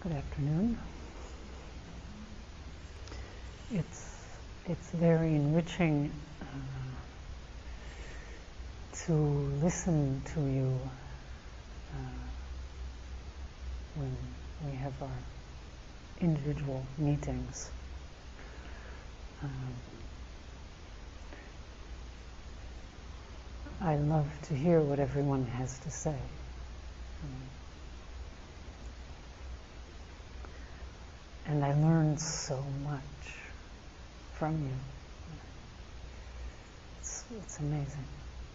Good afternoon. It's very enriching to listen to you when we have our individual meetings. I love to hear what everyone has to say. And I learn so much from you. It's amazing.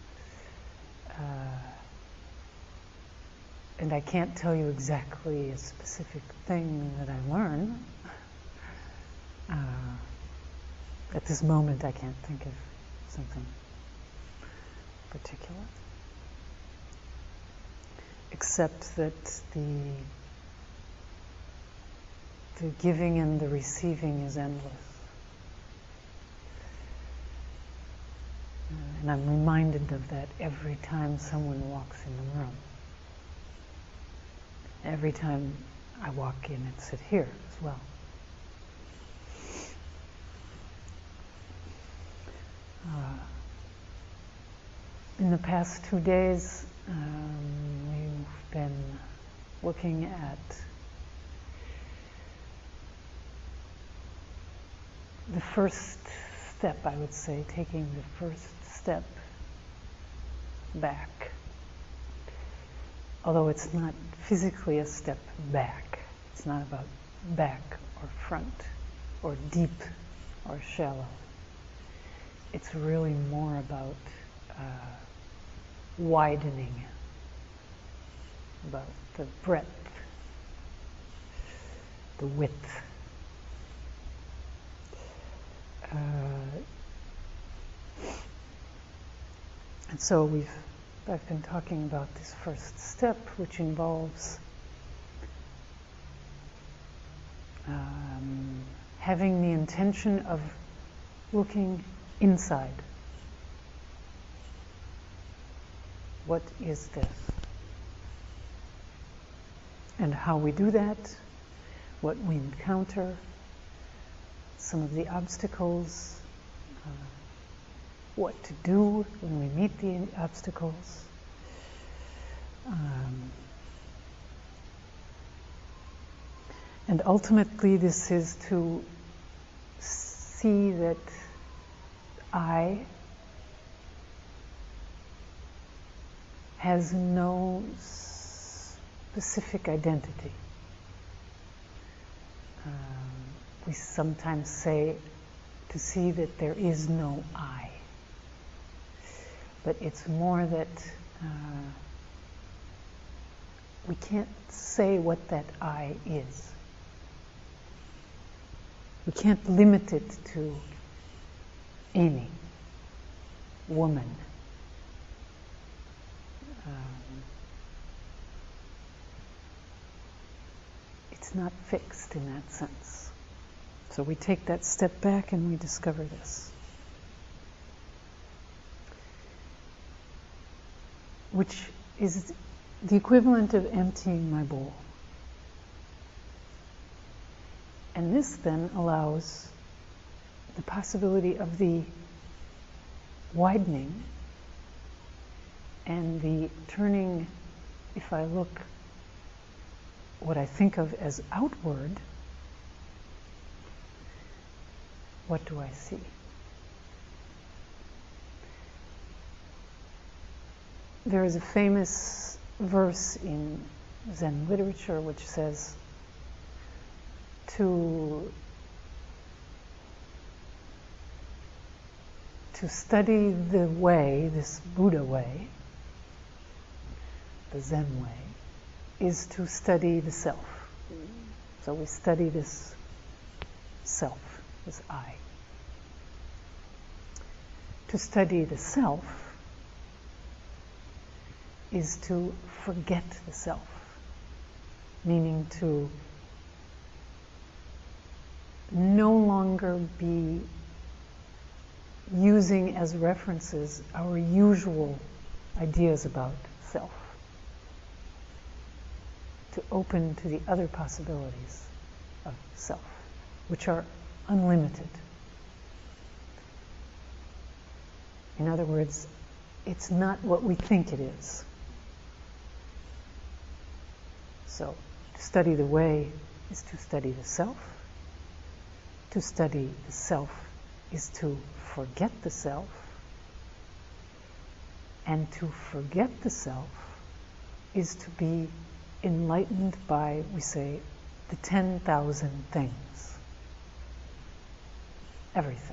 And I can't tell you exactly a specific thing that I learn. At this moment, I can't think of something particular. Except that the giving and the receiving is endless. And I'm reminded of that every time someone walks in the room. Every time I walk in and sit here as well. In the past 2 days, we've been looking at the first step, I would say, taking the first step back. Although it's not physically a step back. It's not about back or front or deep or shallow. It's really more about widening, about the breadth, the width. And so I've been talking about this first step, which involves having the intention of looking inside. What is this? And how we do that, what we encounter, some of the obstacles, what to do when we meet the obstacles. And ultimately this is to see that I has no specific identity. We sometimes say to see that there is no I. But it's more that we can't say what that I is. We can't limit it to Amy, woman. It's not fixed in that sense. So we take that step back and we discover this. Which is the equivalent of emptying my bowl. And this then allows the possibility of the widening and the turning, if I look what I think of as outward, what do I see? There is a famous verse in Zen literature which says to study the way, this Buddha way, the Zen way, is to study the self. So we study this self, this I. To study the self is to forget the self, meaning to no longer be using as references our usual ideas about self. to open to the other possibilities of self, which are unlimited. In other words, it's not what we think it is. So, to study the way is to study the self. To study the self is to forget the self. And to forget the self is to be enlightened by, we say, the 10,000 things. Everything.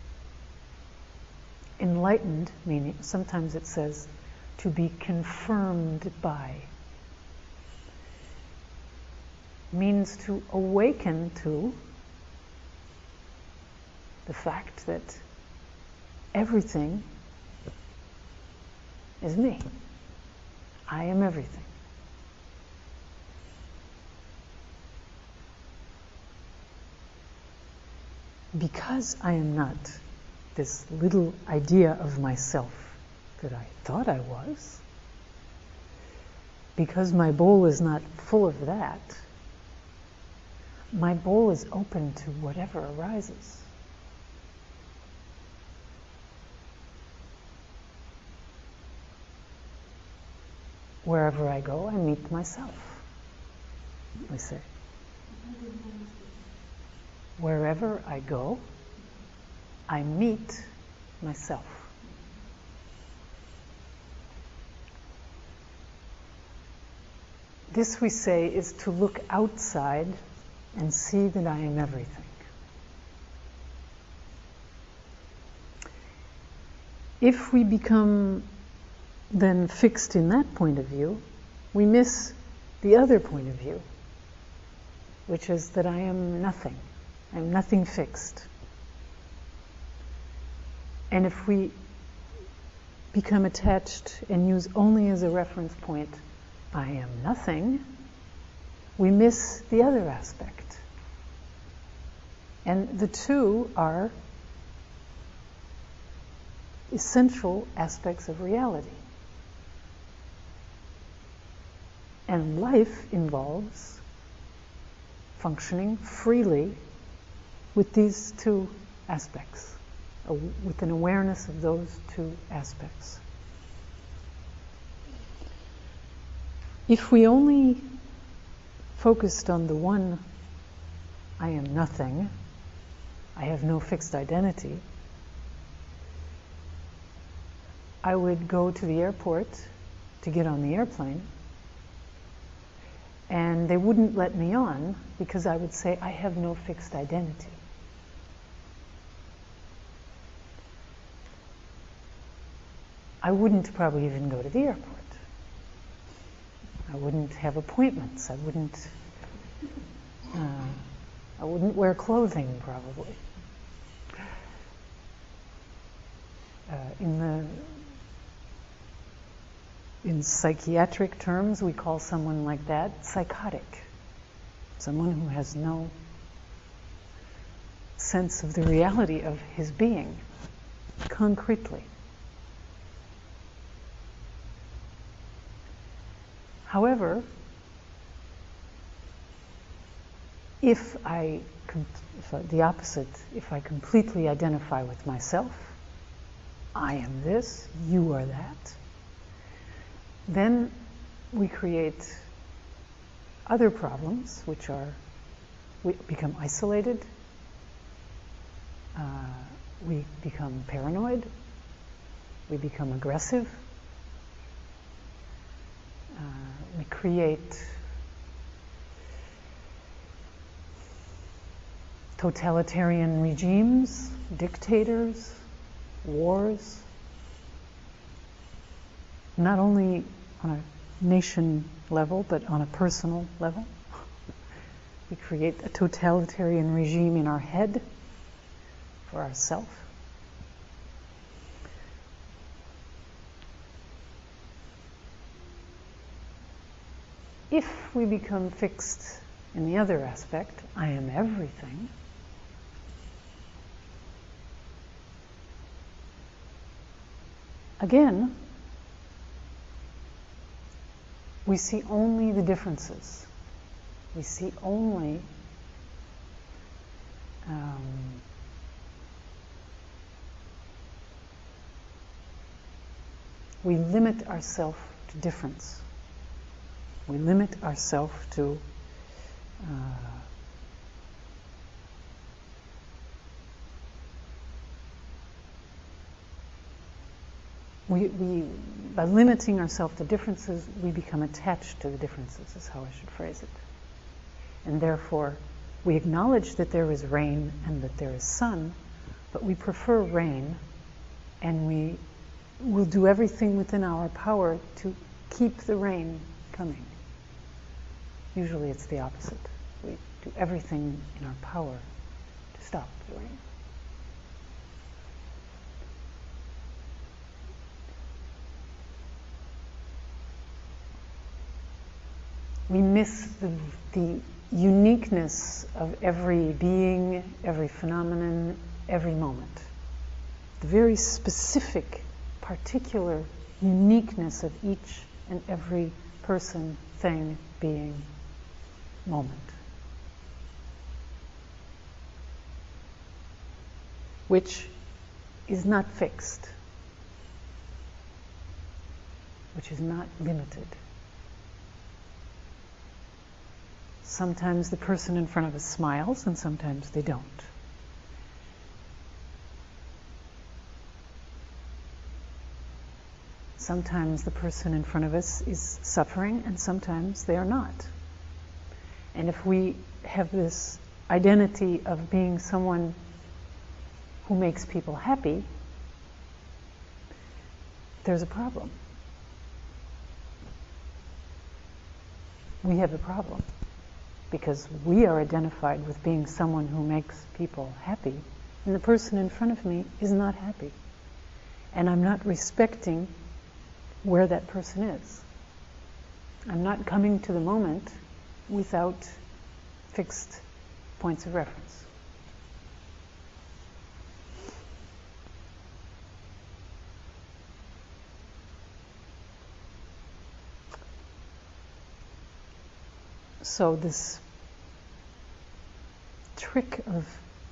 Enlightened, meaning, sometimes it says, to be confirmed by, means to awaken to the fact that everything is me. I am everything. Because I am not this little idea of myself that I thought I was, because my bowl is not full of that, my bowl is open to whatever arises. Wherever I go, I meet myself, we say. Wherever I go, I meet myself. This, we say, is to look outside and see that I am everything. If we become then fixed in that point of view, we miss the other point of view, which is that I am nothing. I am nothing fixed. And if we become attached and use only as a reference point, I am nothing, we miss the other aspect. And the two are essential aspects of reality. And life involves functioning freely with these two aspects, with an awareness of those two aspects. If we only focused on the one, I am nothing, I have no fixed identity, I would go to the airport to get on the airplane, and they wouldn't let me on because I would say, I have no fixed identity. I wouldn't probably even go to the airport. I wouldn't have appointments. I wouldn't wear clothing, probably. In psychiatric terms, we call someone like that psychotic. Someone who has no sense of the reality of his being, concretely. However, if I completely identify with myself, I am this, you are that, then we create other problems, which are, we become isolated, we become paranoid, we become aggressive, we create totalitarian regimes, dictators, wars, not only on a nation level, but on a personal level. We create a totalitarian regime in our head for ourselves. If we become fixed in the other aspect, I am everything, again, we see only the differences. We see only we limit ourselves to difference. We limit ourselves to by limiting ourselves to differences, we become attached to the differences, is how I should phrase it. And therefore, we acknowledge that there is rain and that there is sun, but we prefer rain, and we will do everything within our power to keep the rain coming. Usually it's the opposite. We do everything in our power to stop the rain. We miss the uniqueness of every being, every phenomenon, every moment. The very specific, particular uniqueness of each and every person, thing, being, moment. Which is not fixed, which is not limited. Sometimes the person in front of us smiles and sometimes they don't. Sometimes the person in front of us is suffering and sometimes they are not. And if we have this identity of being someone who makes people happy, there's a problem. We have a problem. Because we are identified with being someone who makes people happy, and the person in front of me is not happy. And I'm not respecting where that person is. I'm not coming to the moment without fixed points of reference. So this trick of,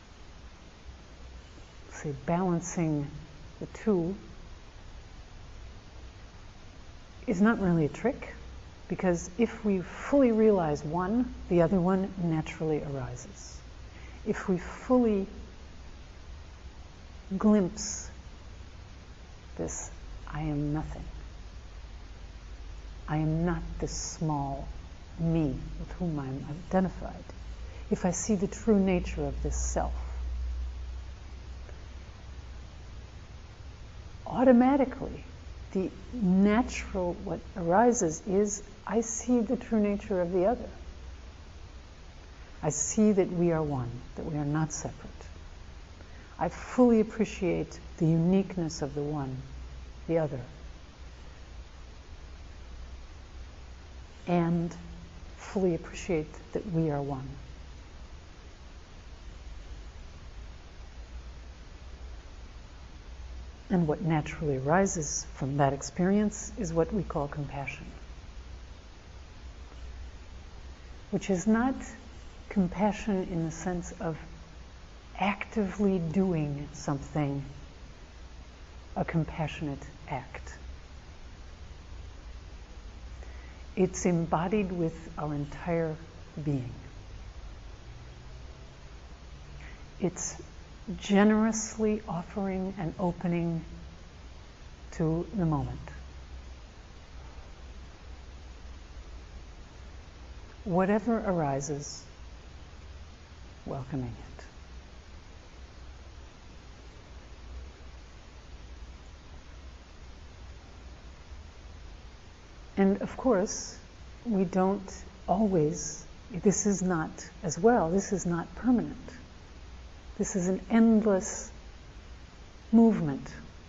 say, balancing the two is not really a trick, because if we fully realize one, the other one naturally arises. If we fully glimpse this, I am nothing. I am not this small me with whom I'm identified. If I see the true nature of this self, automatically the natural, what arises is, I see the true nature of the other. I see that we are one, that we are not separate. I fully appreciate the uniqueness of the one, the other. And fully appreciate that we are one. And what naturally arises from that experience is what we call compassion. Which is not compassion in the sense of actively doing something, a compassionate act. It's embodied with our entire being. It's generously offering and opening to the moment. Whatever arises, welcoming it. And of course, we don't always, this is not as well, this is not permanent. This is an endless movement.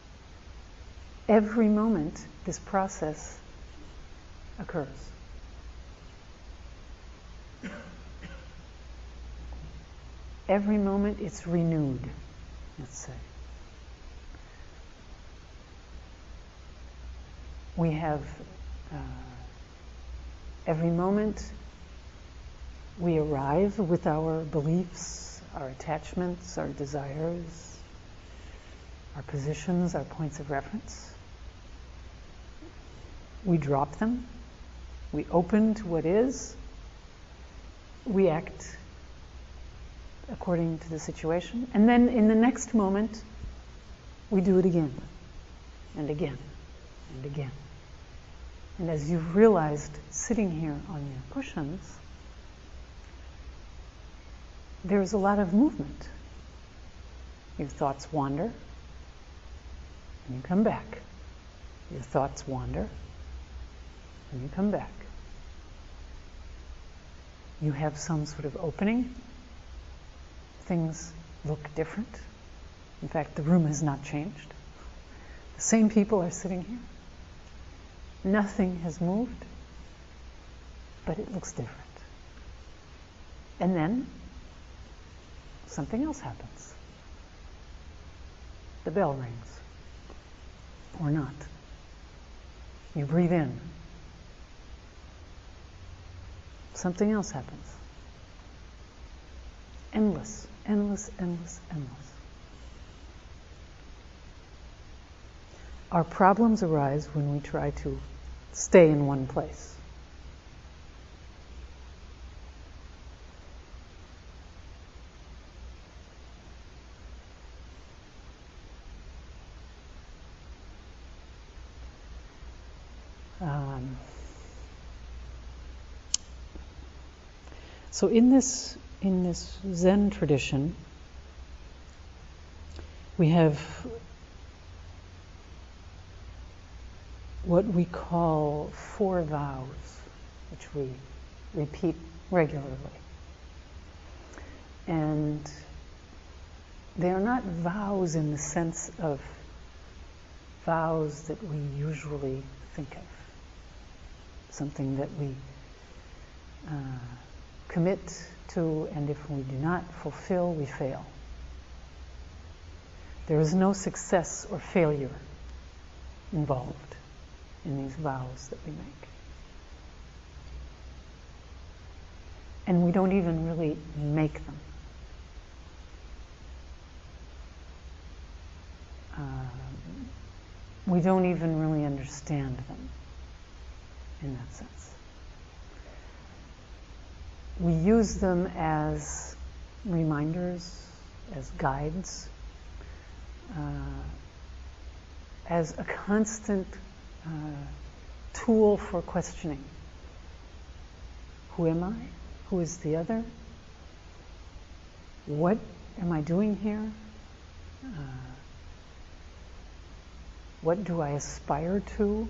Every moment, this process occurs. Every moment, it's renewed, let's say. We have every moment We arrive with our beliefs, our attachments, our desires, our positions, our points of reference. We drop them. We open to what is. We act according to the situation. And then in the next moment, we do it again and again and again. And as you've realized sitting here on your cushions, there's a lot of movement. Your thoughts wander, and you come back. Your thoughts wander, and you come back. You have some sort of opening. Things look different. In fact, the room has not changed. The same people are sitting here. Nothing has moved, but it looks different. And then something else happens. The bell rings. Or not. You breathe in. Something else happens. Endless, endless, endless, endless. Our problems arise when we try to stay in one place. So in this Zen tradition, we have what we call 4 vows, which we repeat regularly. And they are not vows in the sense of vows that we usually think of. Something that we commit to, and if we do not fulfill, we fail. There is no success or failure involved in these vows that we make. And we don't even really make them. We don't even really understand them in that sense. We use them as reminders, as guides, as a constant tool for questioning. Who am I? Who is the other? What am I doing here? What do I aspire to?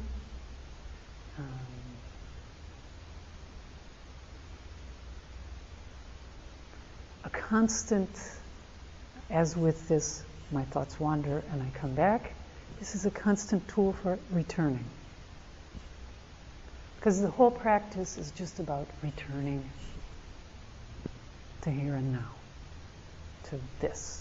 A constant, as with this, my thoughts wander and I come back, this is a constant tool for returning. Because the whole practice is just about returning to here and now, to this.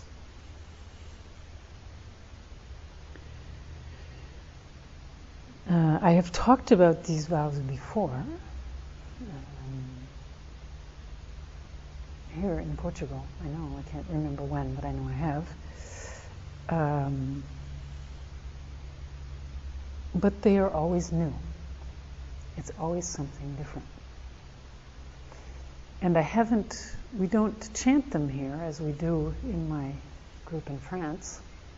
I have talked about these vows before, here in Portugal. I know, I can't remember when, but I know I have. But they are always new. It's always something different. And we don't chant them here as we do in my group in France.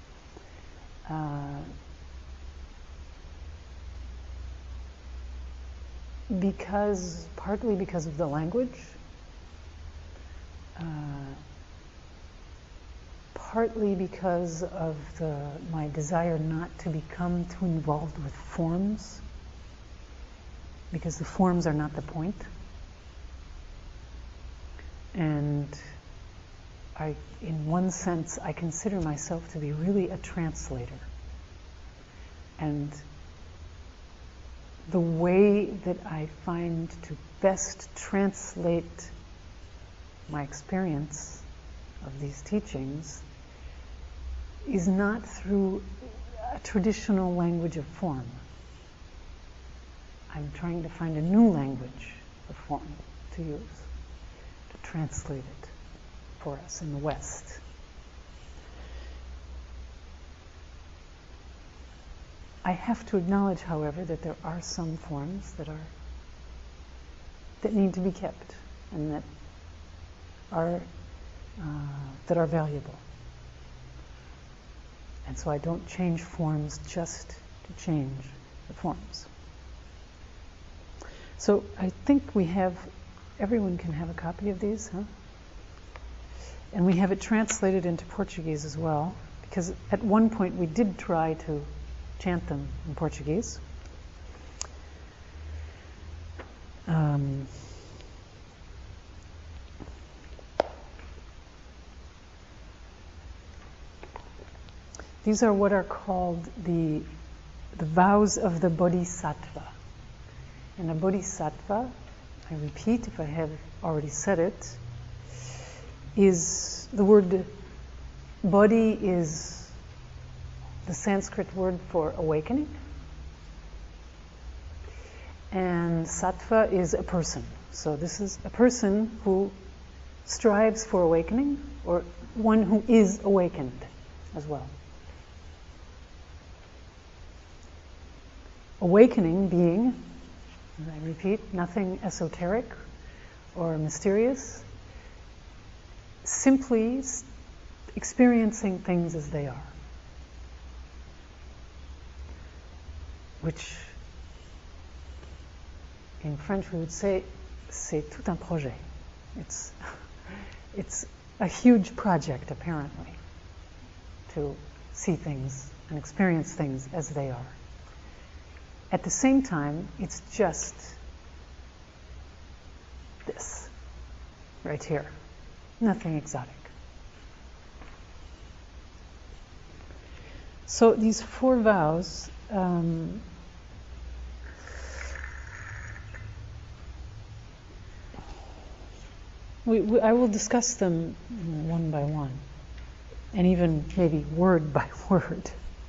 Partly because of the language, partly because of my desire not to become too involved with forms, because the forms are not the point. And in one sense, I consider myself to be really a translator. And the way that I find to best translate my experience of these teachings is not through a traditional language of form. I'm trying to find a new language of form to use. translate it for us in the West. I have to acknowledge, however, that there are some forms that need to be kept and that are valuable. And so I don't change forms just to change the forms. So I think everyone can have a copy of these, huh? And we have it translated into Portuguese as well, because at one point we did try to chant them in Portuguese. These are what are called the vows of the Bodhisattva. And a Bodhisattva, I repeat if I have already said it, is the word Bodhi is the Sanskrit word for awakening. And Sattva is a person. So this is a person who strives for awakening, or one who is awakened as well. Awakening being, and I repeat, nothing esoteric or mysterious, simply experiencing things as they are. Which, in French we would say, c'est tout un projet. It's a huge project, apparently, to see things and experience things as they are. At the same time, it's just this, right here. Nothing exotic. So these 4 vows, I will discuss them one by one, and even maybe word by word.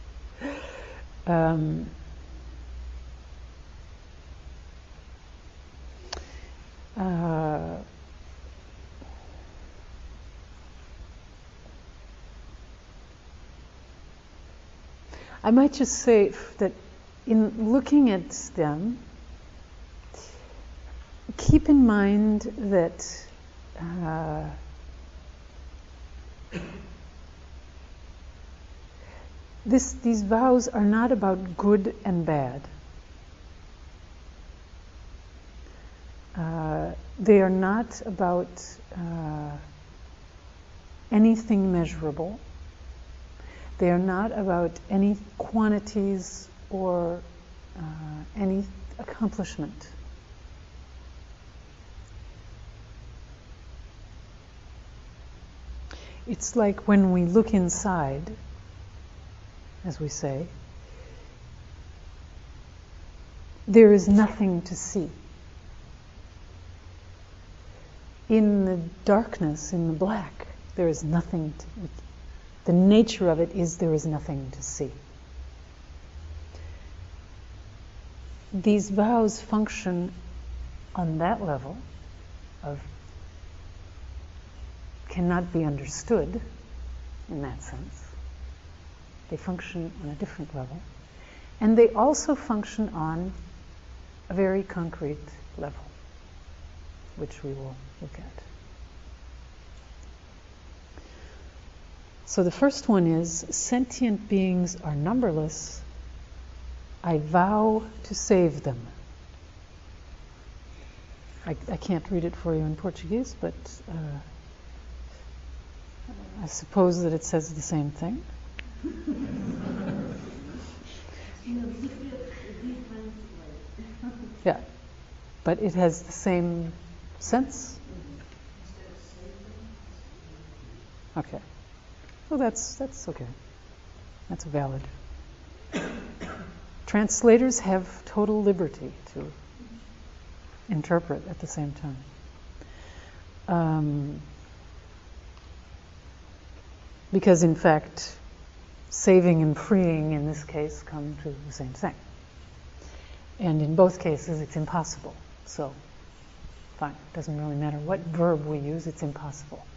I might just say that in looking at them, keep in mind that these vows are not about good and bad. They are not about anything measurable. They are not about any quantities or any accomplishment. It's like when we look inside, as we say, there is nothing to see. In the darkness, in the black, there is nothing to see. The nature of it is there is nothing to see. These vows function on that level of cannot be understood in that sense. They function on a different level. And they also function on a very concrete level, which we will look at. So the first one is, sentient beings are numberless. I vow to save them. I can't read it for you in Portuguese, but I suppose that it says the same thing. Yeah, but it has the same sense. Okay. Well, that's okay. That's valid. Translators have total liberty to interpret at the same time. Because in fact, saving and freeing in this case come to the same thing. And in both cases, it's impossible. So Fine, doesn't really matter what verb we use, it's impossible.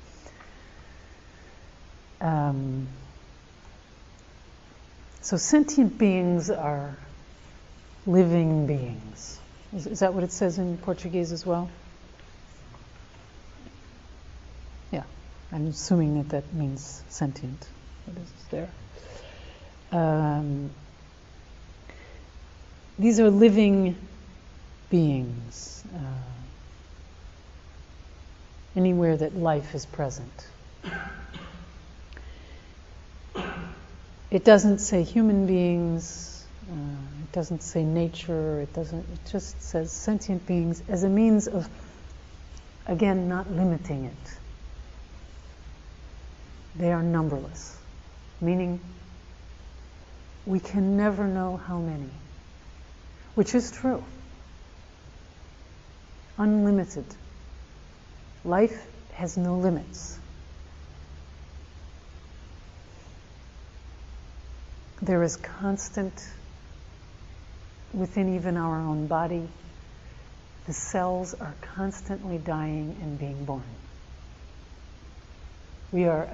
So sentient beings are living beings. Is that what it says in Portuguese as well? Yeah, I'm assuming that that means sentient. What is there? These are living beings. Anywhere that life is present. It doesn't say human beings, it doesn't say nature, it just says sentient beings as a means of, again, not limiting it. They are numberless, meaning we can never know how many, which is true. Unlimited. Life has no limits. There is constant, within even our own body, the cells are constantly dying and being born. We are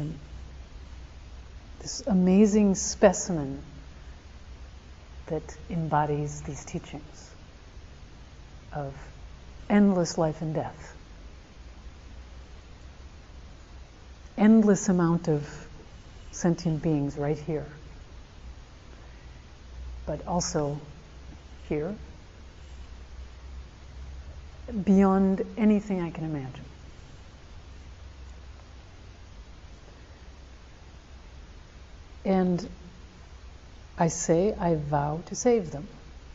this amazing specimen that embodies these teachings of endless life and death. Endless amount of sentient beings right here. But also here, beyond anything I can imagine. And I say, I vow to save them.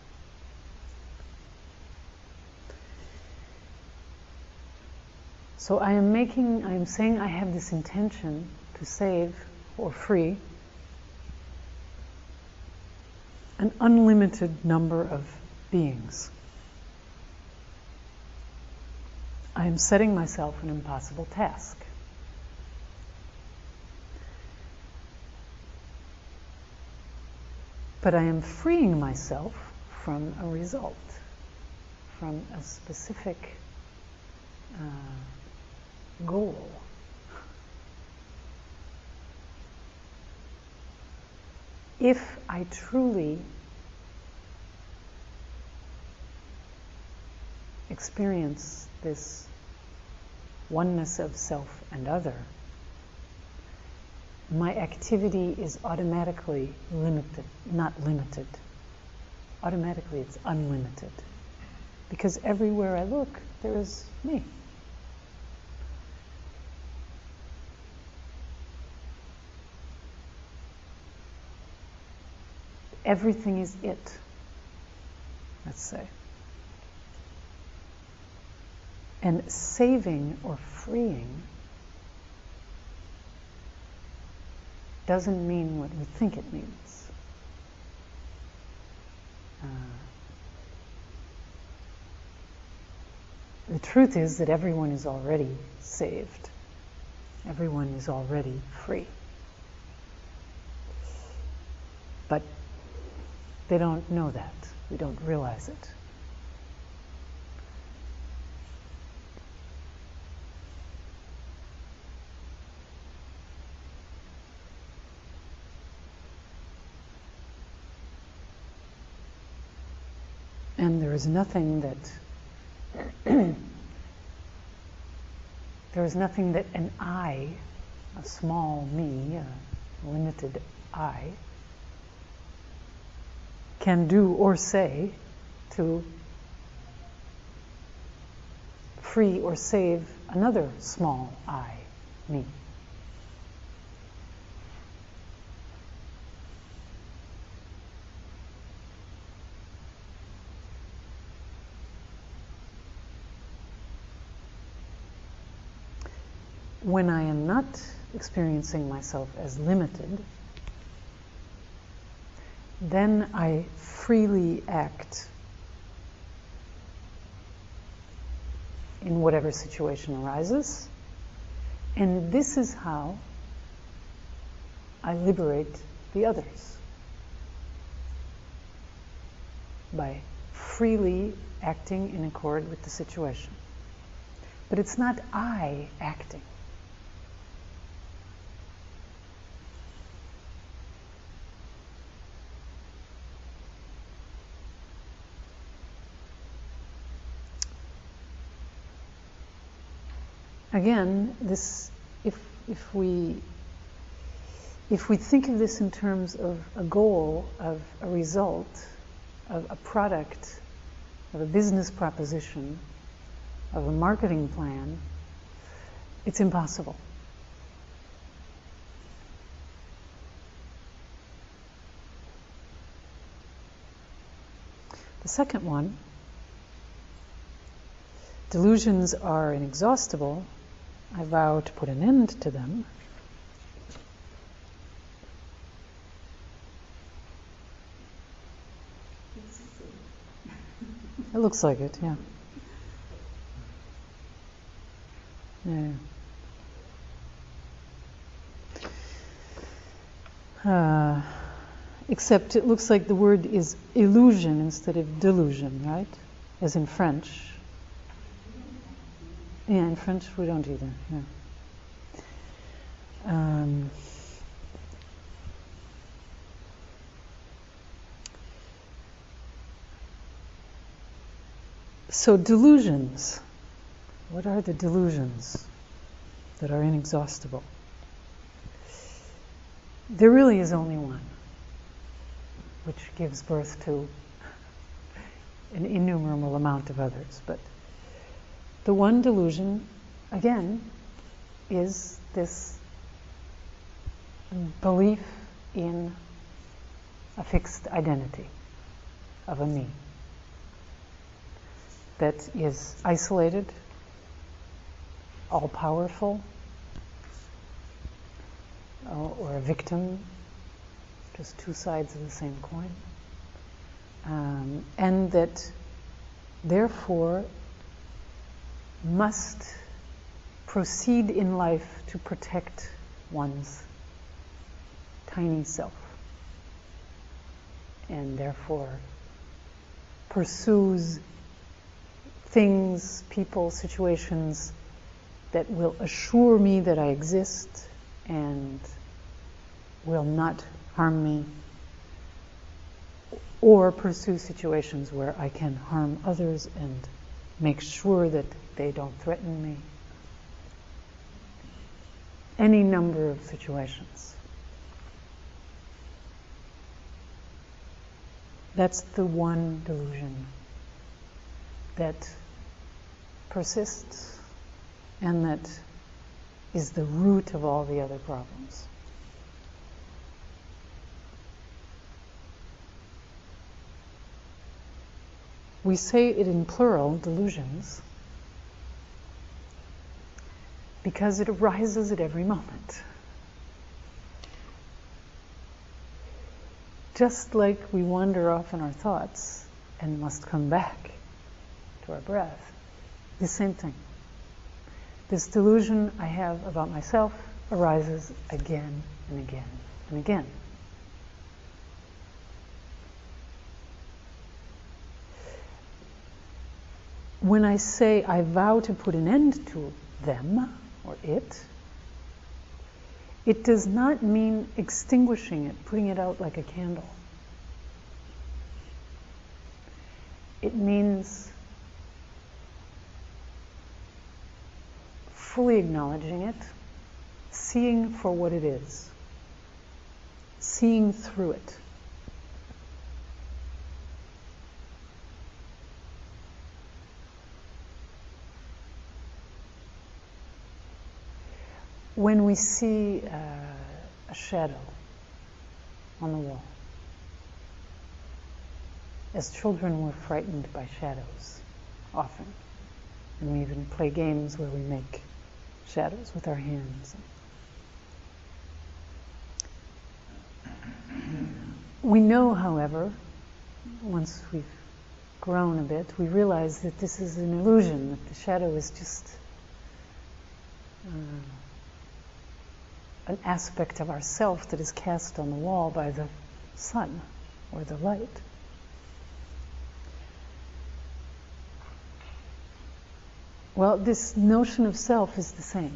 So I am saying I have this intention to save or free an unlimited number of beings. I am setting myself an impossible task. But I am freeing myself from a result, from a specific goal. If I truly experience this oneness of self and other, my activity is automatically limited, not limited. Automatically it's unlimited. Because everywhere I look, there is me. Everything is it, let's say. And saving or freeing doesn't mean what we think it means. The truth is that everyone is already saved. Everyone is already free. But they don't know that. We don't realize it. And there is nothing that there is nothing that an I, a small me, a limited I, can do or say to free or save another small I, me. When I am not experiencing myself as limited, then I freely act in whatever situation arises, and this is how I liberate the others. By freely acting in accord with the situation. But it's not I acting. Again, this, if we think of this in terms of a goal, of a result, of a product, of a business proposition, of a marketing plan, it's impossible. The second one, delusions are inexhaustible. I vow to put an end to them. It looks like it, yeah. Yeah. Except it looks like the word is illusion instead of delusion, right? As in French. Yeah, in French we don't either. Yeah. So delusions. What are the delusions that are inexhaustible? There really is only one, which gives birth to an innumerable amount of others. But the one delusion, again, is this belief in a fixed identity of a me that is isolated, all-powerful, or a victim, just two sides of the same coin, and that therefore must proceed in life to protect one's tiny self, and therefore pursues things, people, situations that will assure me that I exist and will not harm me, or pursue situations where I can harm others and make sure that they don't threaten me. Any number of situations. That's the one delusion that persists and that is the root of all the other problems. We say it in plural, delusions, because it arises at every moment. Just like we wander off in our thoughts and must come back to our breath, the same thing. This delusion I have about myself arises again and again and again. When I say I vow to put an end to them, or it does not mean extinguishing it, putting it out like a candle. It means fully acknowledging it, seeing for what it is, seeing through it. When we see a shadow on the wall, as children we're frightened by shadows often, and we even play games where we make shadows with our hands. We know, however, once we've grown a bit, we realize that this is an illusion, that the shadow is just an aspect of ourself that is cast on the wall by the sun or the light. Well, this notion of self is the same.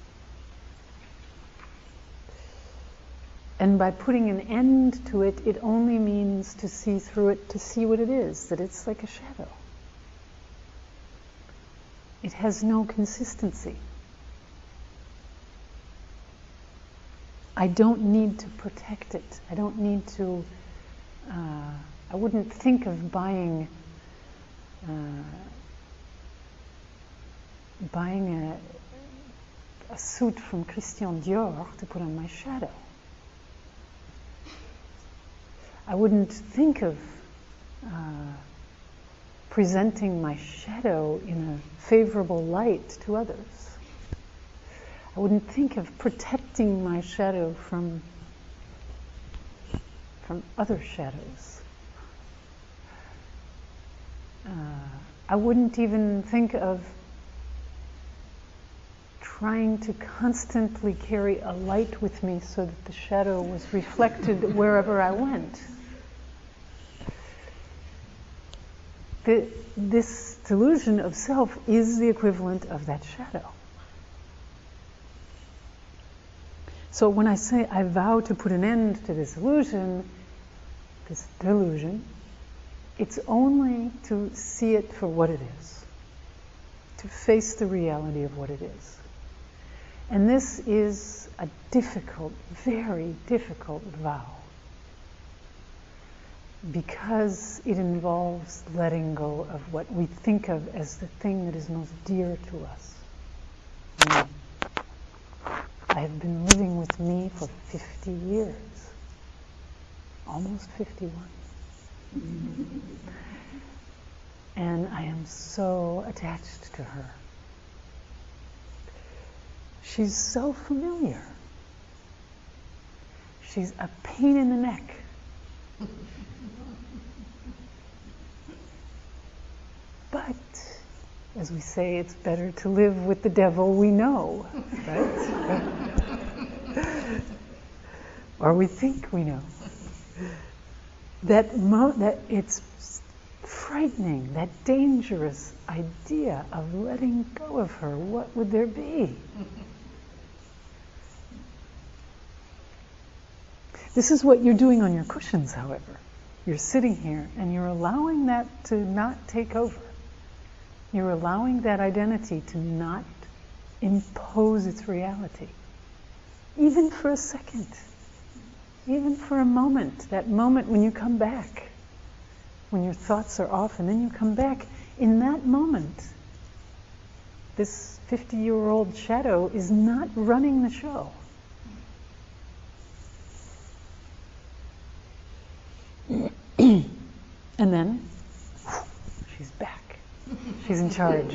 And by putting an end to it, it only means to see through it, to see what it is, that it's like a shadow. It has no consistency. I don't need to protect it. I don't need to, I wouldn't think of buying a suit from Christian Dior to put on my shadow. I wouldn't think of presenting my shadow in a favorable light to others. I wouldn't think of protecting my shadow from other shadows. I wouldn't even think of trying to constantly carry a light with me so that the shadow was reflected wherever I went. This delusion of self is the equivalent of that shadow. So when I say I vow to put an end to this delusion, it's only to see it for what it is, to face the reality of what it is. And this is a difficult, very difficult vow, because it involves letting go of what we think of as the thing that is most dear to us. Me. I have been living with me for 50 years, almost 51. And I am so attached to her. She's so familiar. She's a pain in the neck. But, as we say, it's better to live with the devil we know, right? Or we think we know. That it's frightening, that dangerous idea of letting go of her. What would there be? This is what you're doing on your cushions, however. You're sitting here and you're allowing that to not take over. You're allowing that identity to not impose its reality. Even for a second. Even for a moment. That moment when you come back. When your thoughts are off and then you come back. In that moment, this 50-year-old shadow is not running the show. And then, she's back. She's in charge.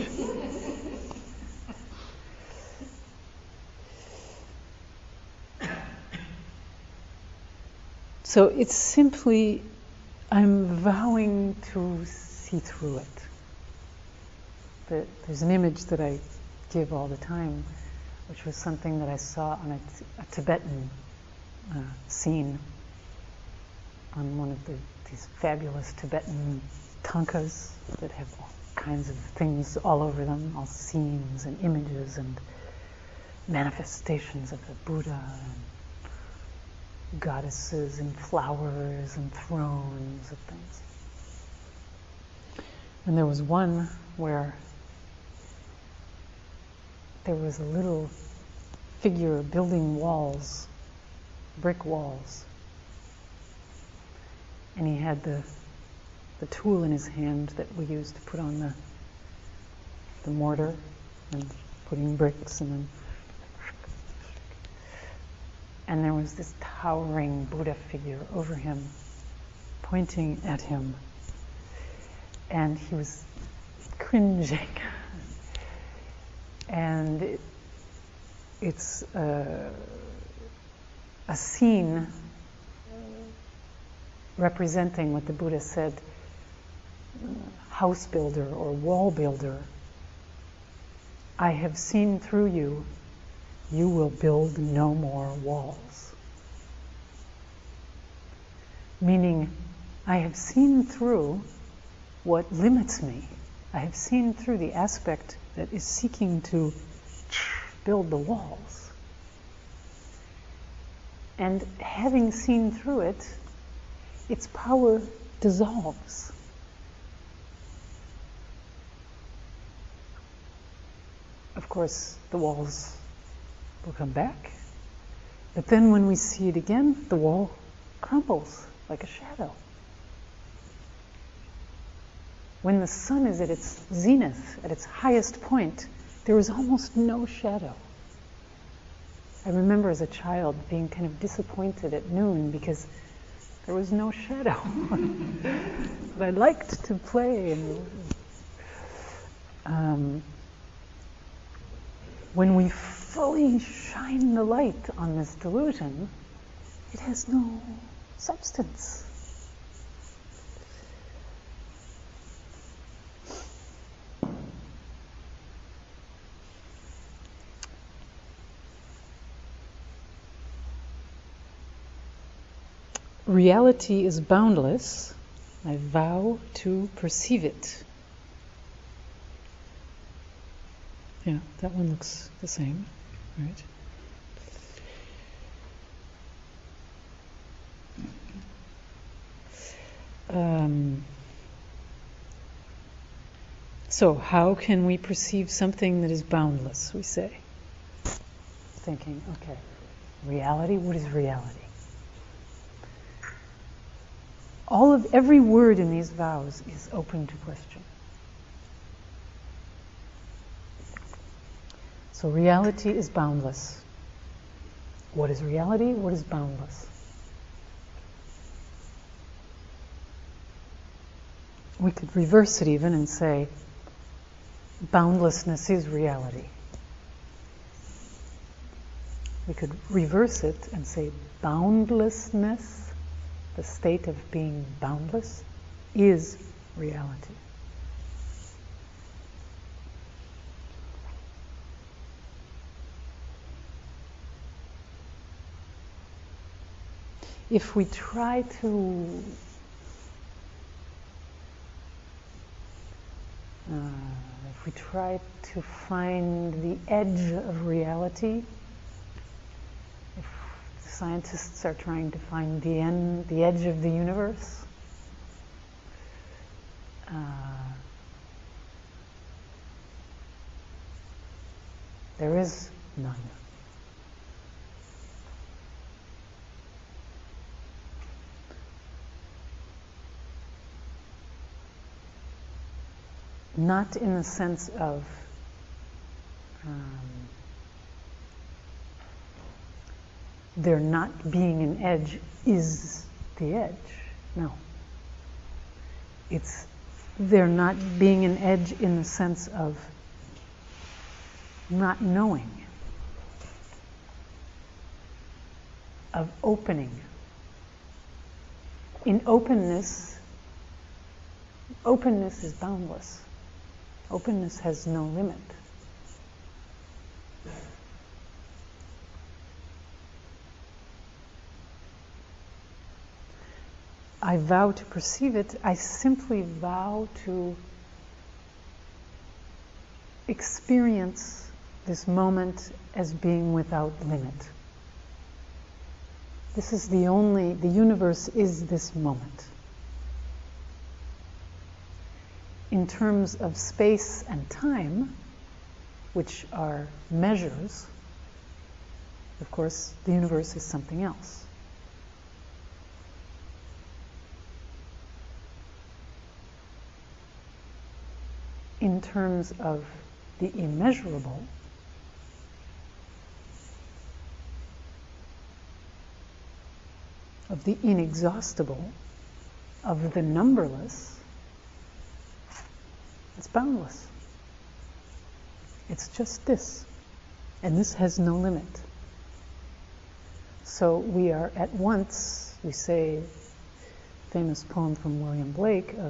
So it's simply, I'm vowing to see through it. There's an image that I give all the time, which was something that I saw on a Tibetan scene on one of these fabulous Tibetan tankas that have all kinds of things all over them, all scenes and images and manifestations of the Buddha and goddesses and flowers and thrones and things. And there was one where there was a little figure building walls, brick walls. And he had the tool in his hand that we use to put on the mortar and putting bricks and there was this towering Buddha figure over him, pointing at him. And he was cringing. And it's a scene representing what the Buddha said, house builder or wall builder. I have seen through you, you will build no more walls. Meaning, I have seen through what limits me. I have seen through the aspect that is seeking to build the walls. And having seen through it, its power dissolves. Of course, the walls will come back, but then when we see it again, the wall crumbles like a shadow. When the sun is at its zenith, at its highest point, there is almost no shadow. I remember as a child being kind of disappointed at noon because there was no shadow. But I liked to play. And when we fully shine the light on this delusion, it has no substance. Reality is boundless. I vow to perceive it. Yeah, that one looks the same, right? So how can we perceive something that is boundless, we say? Thinking, okay, reality, what is reality? Every word in these vows is open to question. So reality is boundless. What is reality? What is boundless? We could reverse it even and say, boundlessness is reality. We could reverse it and say, boundlessness, the state of being boundless, is reality. If we try to find the edge of reality, if scientists are trying to find the edge of the universe, there is none. Not in the sense of there not being an edge is the edge. No. It's there not being an edge in the sense of not knowing, of opening. In openness is boundless. Openness has no limit. I vow to perceive it. I simply vow to experience this moment as being without limit. This is the universe is this moment. In terms of space and time, which are measures, of course, the universe is something else. In terms of the immeasurable, of the inexhaustible, of the numberless, it's boundless. It's just this. And this has no limit. So we are at once, we say, famous poem from William Blake of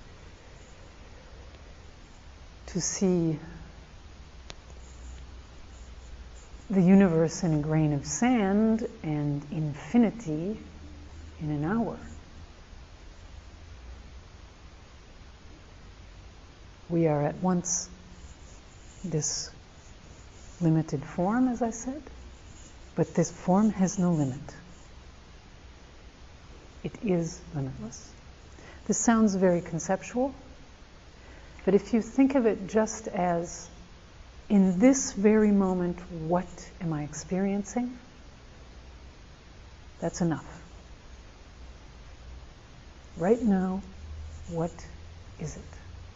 to see the universe in a grain of sand and infinity in an hour. We are at once this limited form, as I said, but this form has no limit. It is limitless. This sounds very conceptual, but if you think of it just as, in this very moment, what am I experiencing? That's enough. Right now, what is it?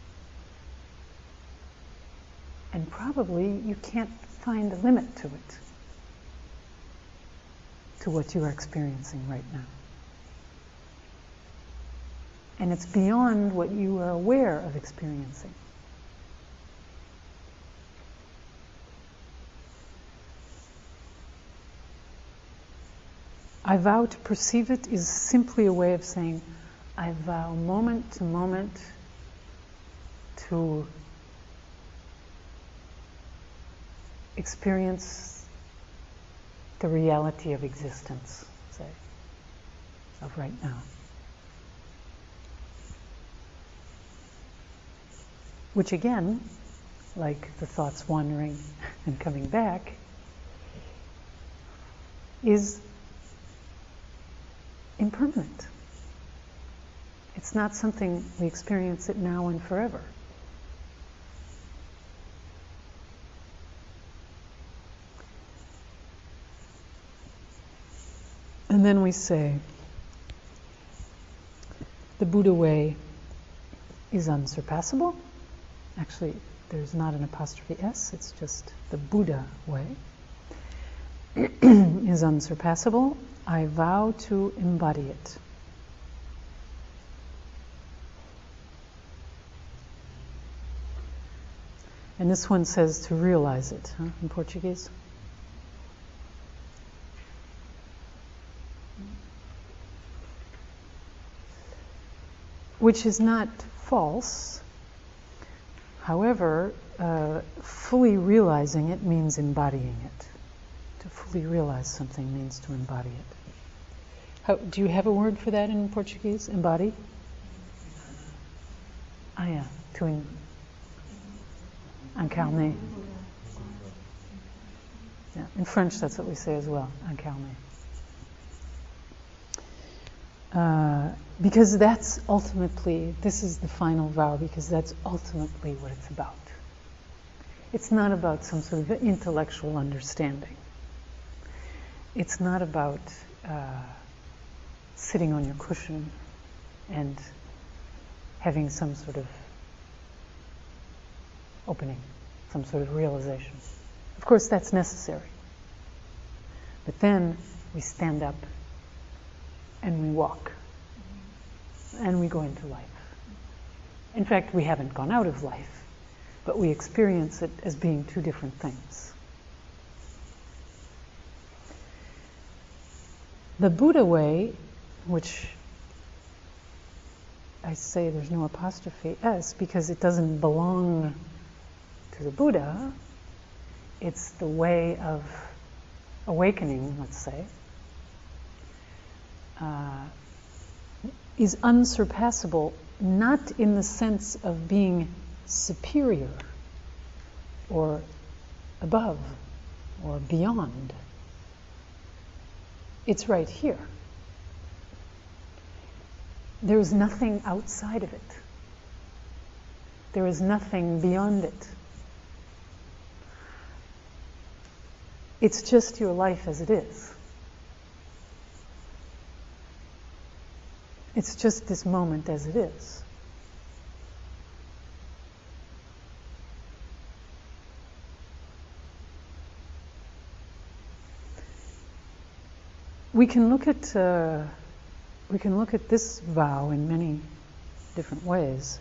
And probably you can't find a limit to it, to what you are experiencing right now. And it's beyond what you are aware of experiencing. I vow to perceive it is simply a way of saying, I vow moment to moment to experience the reality of existence, say, of right now. Which again, like the thoughts wandering and coming back, is impermanent. It's not something we experience it now and forever. And then we say, the Buddha way is unsurpassable. Actually, there's not an apostrophe S, it's just the Buddha way is unsurpassable. I vow to embody it. And this one says to realize it, in Portuguese. Which is not false. However, fully realizing it means embodying it. To fully realize something means to embody it. Do you have a word for that in Portuguese? Embody? Ah, yeah. To incarner. Yeah. In French, that's what we say as well. Incarner. Because that's ultimately, this is the final vow, because that's ultimately what it's about. It's not about some sort of intellectual understanding. It's not about sitting on your cushion and having some sort of opening, some sort of realization. Of course, that's necessary. But then we stand up and we walk. And we go into life. In fact, we haven't gone out of life, but we experience it as being two different things. The Buddha way, which I say there's no apostrophe S because it doesn't belong to the Buddha, it's the way of awakening, let's say, is unsurpassable, not in the sense of being superior or above or beyond. It's right here. There is nothing outside of it. There is nothing beyond it. It's just your life as it is. It's just this moment as it is. We can look at this vow in many different ways.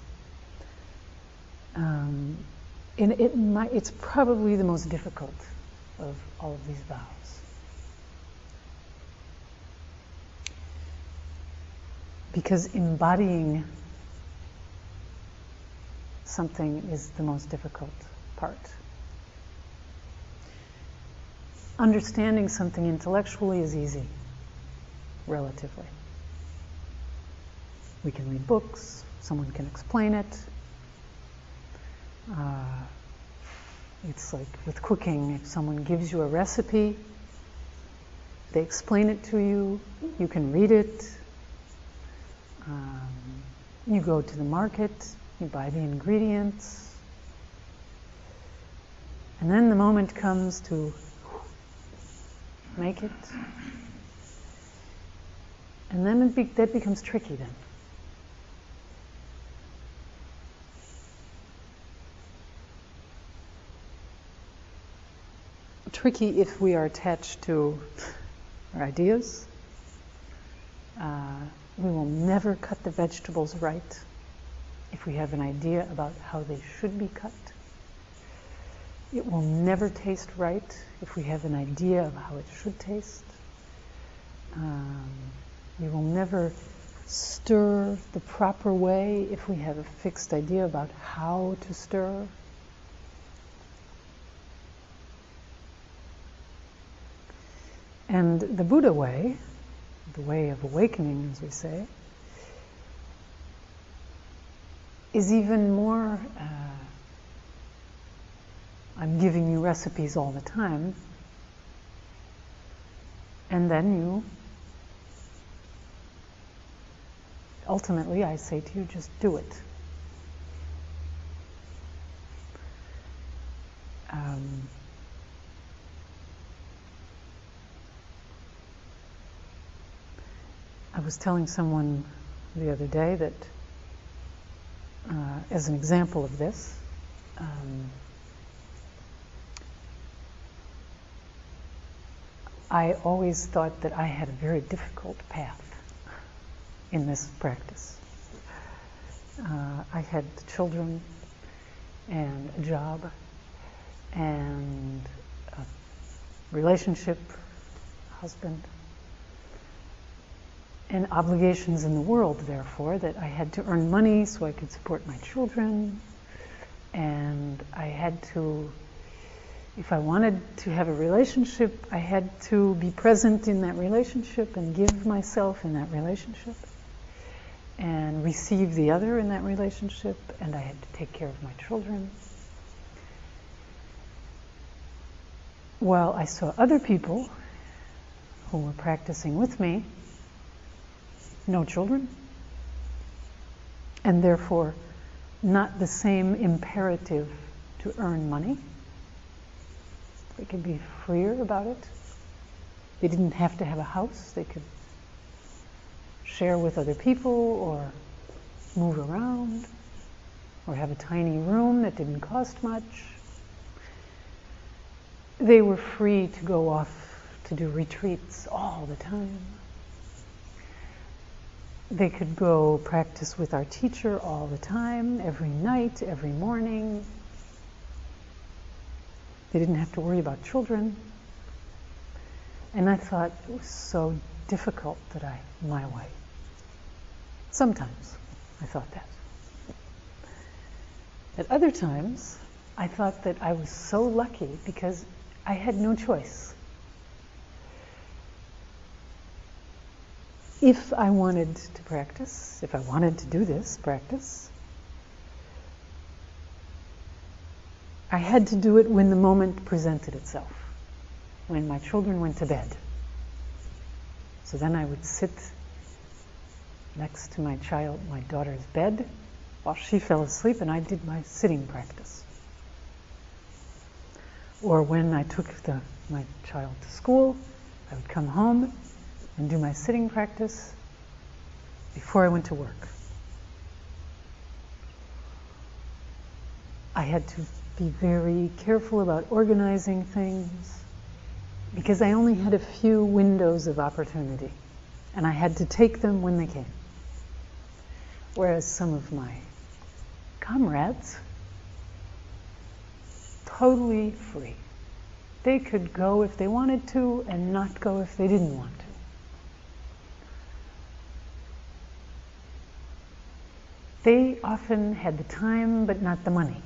It's probably the most difficult of all of these vows. Because embodying something is the most difficult part. Understanding something intellectually is easy, relatively. We can read books, someone can explain it. It's like with cooking, if someone gives you a recipe, they explain it to you, you can read it, you go to the market, you buy the ingredients, and then the moment comes to make it, and then that becomes tricky then. Tricky if we are attached to our ideas. We will never cut the vegetables right if we have an idea about how they should be cut. It will never taste right if we have an idea of how it should taste. We will never stir the proper way if we have a fixed idea about how to stir. And the Buddha way, the way of awakening, as we say, is even more, I'm giving you recipes all the time, and then you, ultimately I say to you, just do it. I was telling someone the other day that, as an example of this, I always thought that I had a very difficult path in this practice. I had children and a job and a relationship, husband, and obligations in the world, therefore, that I had to earn money so I could support my children, and I had to, if I wanted to have a relationship, I had to be present in that relationship and give myself in that relationship and receive the other in that relationship, and I had to take care of my children. While I saw other people who were practicing with me, no children, and therefore not the same imperative to earn money. They could be freer about it. They didn't have to have a house. They could share with other people or move around or have a tiny room that didn't cost much. They were free to go off to do retreats all the time. They could go practice with our teacher all the time, every night, every morning. They didn't have to worry about children. And I thought it was so difficult that my way. Sometimes I thought that. At other times, I thought that I was so lucky because I had no choice. If I wanted to practice, if I wanted to do this practice, I had to do it when the moment presented itself, when my children went to bed. So then I would sit next to my daughter's bed while she fell asleep and I did my sitting practice. Or when I took my child to school, I would come home and do my sitting practice before I went to work. I had to be very careful about organizing things because I only had a few windows of opportunity and I had to take them when they came. Whereas some of my comrades, totally free. They could go if they wanted to and not go if they didn't want to. They often had the time but not the money.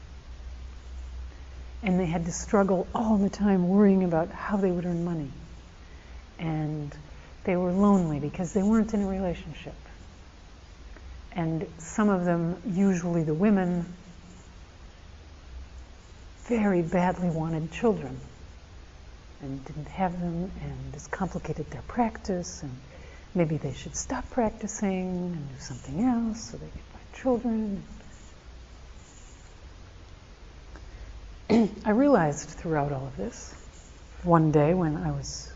And they had to struggle all the time worrying about how they would earn money. And they were lonely because they weren't in a relationship. And some of them, usually the women, very badly wanted children and didn't have them, and this complicated their practice, and maybe they should stop practicing and do something else so they could find children. I realized throughout all of this, one day when I was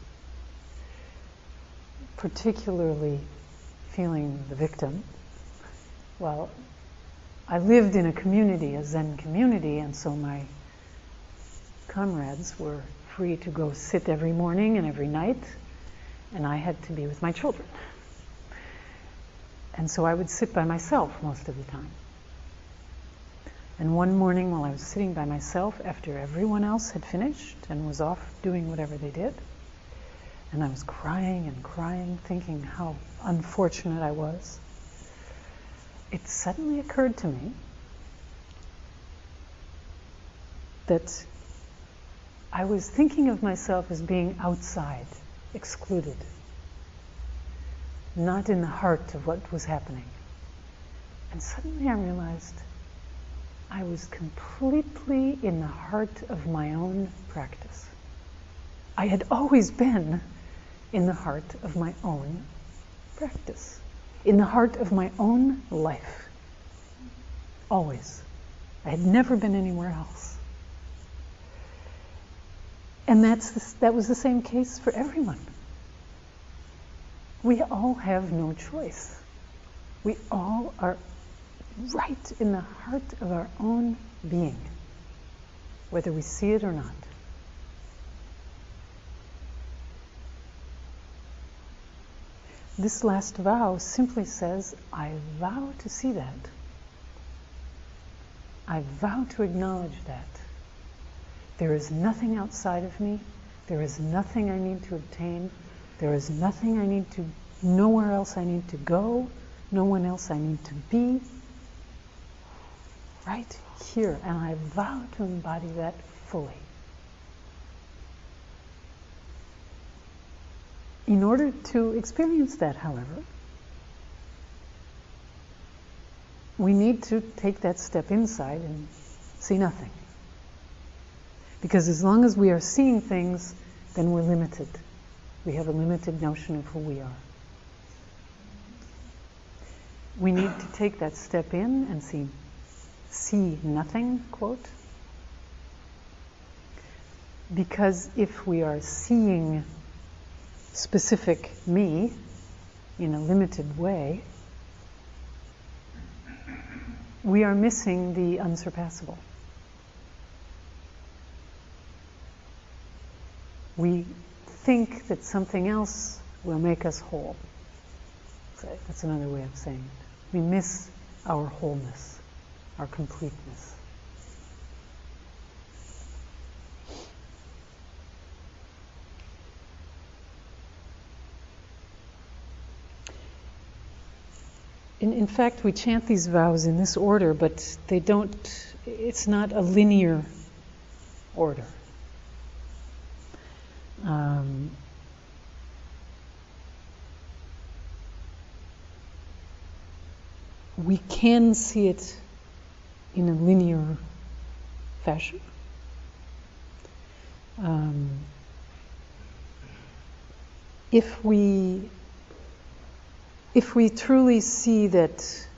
particularly feeling the victim, well, I lived in a community, a Zen community, and so my comrades were free to go sit every morning and every night, and I had to be with my children. And so I would sit by myself most of the time. And one morning while I was sitting by myself, after everyone else had finished and was off doing whatever they did, and I was crying and crying, thinking how unfortunate I was, it suddenly occurred to me that I was thinking of myself as being outside, excluded, not in the heart of what was happening. And suddenly I realized I was completely in the heart of my own practice. I had always been in the heart of my own practice, in the heart of my own life. Always. I had never been anywhere else. And that was the same case for everyone. We all have no choice. We all are right in the heart of our own being, whether we see it or not. This last vow simply says, I vow to see that. I vow to acknowledge that. There is nothing outside of me. There is nothing I need to obtain. There is nothing I need to, nowhere else I need to go, no one else I need to be. Right here, and I vow to embody that fully. In order to experience that, however, we need to take that step inside and see nothing. Because as long as we are seeing things, then we're limited. We have a limited notion of who we are. We need to take that step in and see nothing, quote. Because if we are seeing specific me in a limited way, we are missing the unsurpassable. We think that something else will make us whole. So that's another way of saying it. We miss our wholeness, our completeness. In fact, we chant these vows in this order, but it's not a linear order. We can see it in a linear fashion. If we truly see that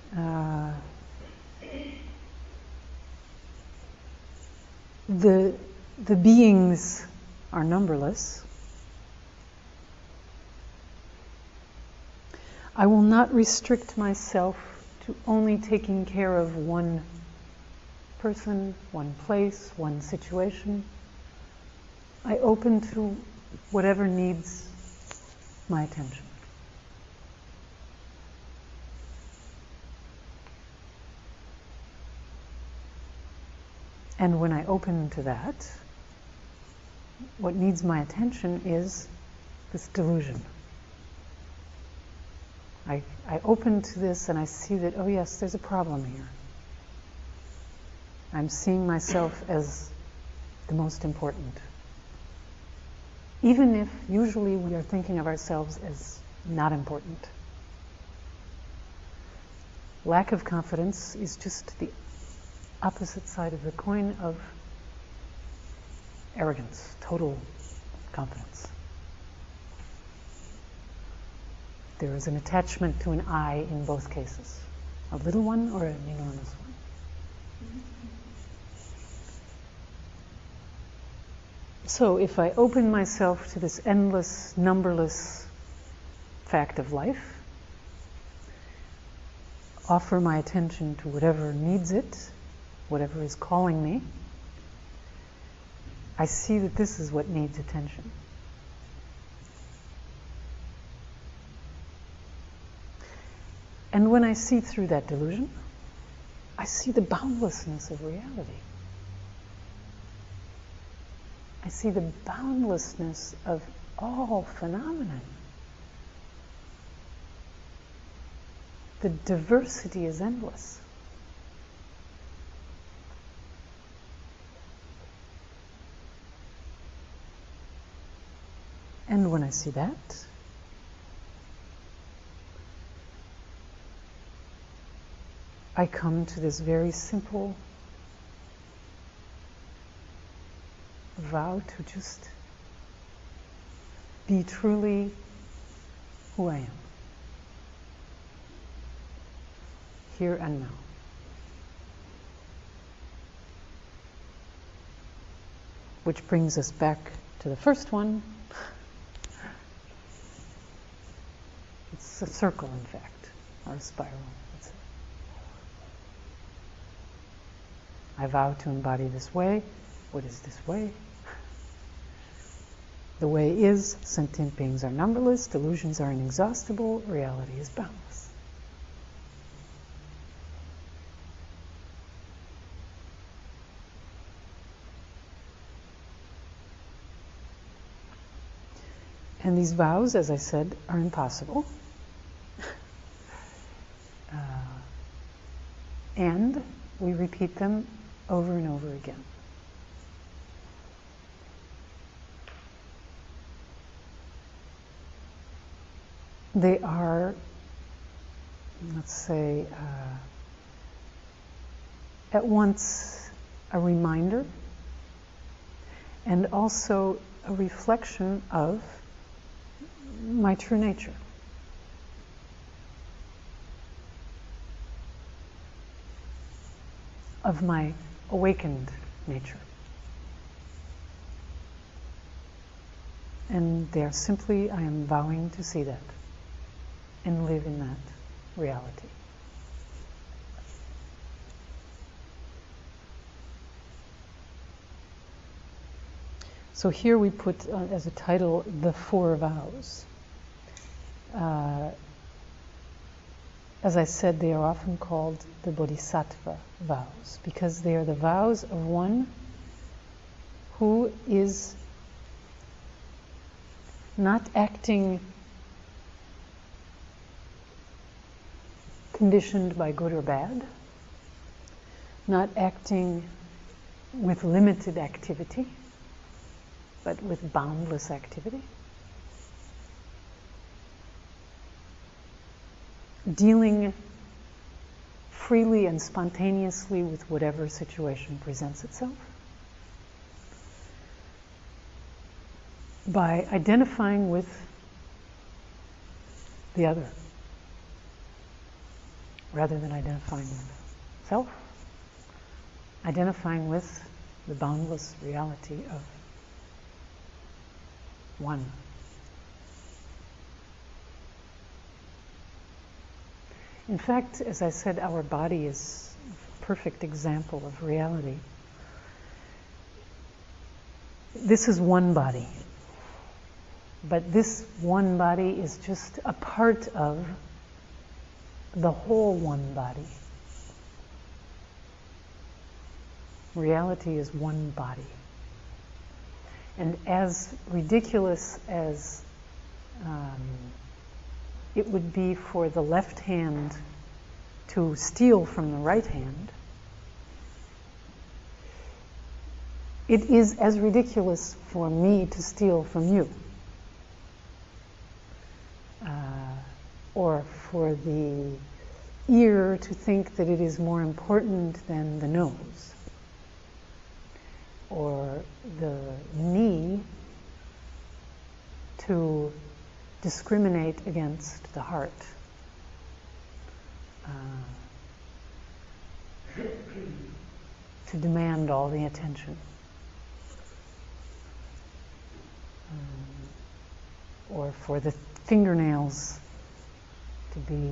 the beings are numberless, I will not restrict myself to only taking care of one person, one place, one situation. I open to whatever needs my attention. And when I open to that, what needs my attention is this delusion. I open to this and I see that, oh yes, there's a problem here. I'm seeing myself as the most important. Even if usually we are thinking of ourselves as not important. Lack of confidence is just the opposite side of the coin of arrogance, total confidence. There is an attachment to an I in both cases, a little one or an enormous one. So if I open myself to this endless, numberless fact of life, offer my attention to whatever needs it, whatever is calling me, I see that this is what needs attention. And when I see through that delusion, I see the boundlessness of reality. I see the boundlessness of all phenomena. The diversity is endless. And when I see that, I come to this very simple vow to just be truly who I am, here and now. Which brings us back to the first one. It's a circle, in fact, or a spiral. I vow to embody this way. What is this way? The way is, sentient beings are numberless, delusions are inexhaustible, reality is boundless. And these vows, as I said, are impossible. And we repeat them over and over again. They are, let's say, at once a reminder and also a reflection of my true nature. Of my awakened nature. And they are simply, I am vowing to see that and live in that reality. So here we put as a title, The Four Vows. As I said, they are often called the Bodhisattva vows because they are the vows of one who is not acting conditioned by good or bad, not acting with limited activity, but with boundless activity. Dealing freely and spontaneously with whatever situation presents itself. By identifying with the other, rather than identifying with self. Identifying with the boundless reality of one. In fact, as I said, our body is a perfect example of reality. This is one body, but this one body is just a part of the whole one body. Reality is one body. And as ridiculous as it would be for the left hand to steal from the right hand, it is as ridiculous for me to steal from you. Or for the ear to think that it is more important than the nose. or the need to discriminate against the heart. To demand all the attention. Or for the fingernails to be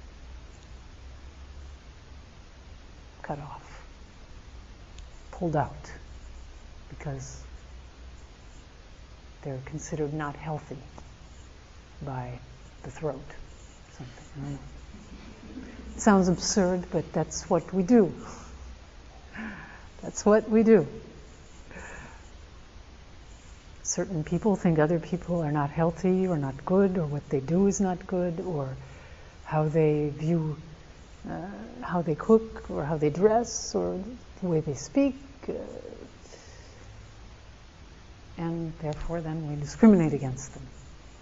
cut off, pulled out, because they're considered not healthy by the throat. Something. It sounds absurd, but that's what we do. That's what we do. Certain people think other people are not healthy or not good, or what they do is not good, or how they view, how they cook, or how they dress, or the way they speak. And therefore then we discriminate against them.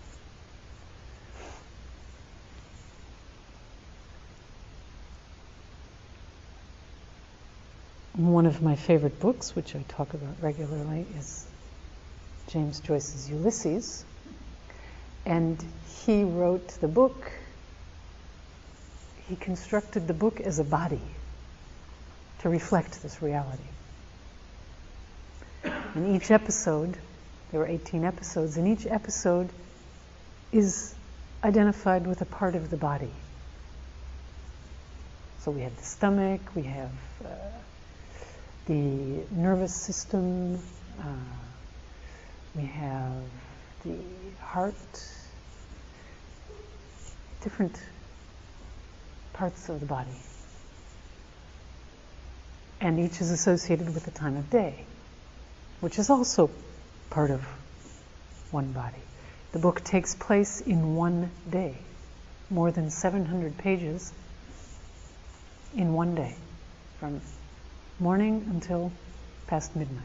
One of my favorite books, which I talk about regularly, is James Joyce's Ulysses. And he wrote the book, he constructed the book as a body to reflect this reality. In each episode, there were 18 episodes, and each episode is identified with a part of the body. So we have the stomach, we have the nervous system, we have the heart, different parts of the body. And each is associated with the time of day, which is also part of one body. The book takes place in one day, more than 700 pages in one day, from morning until past midnight.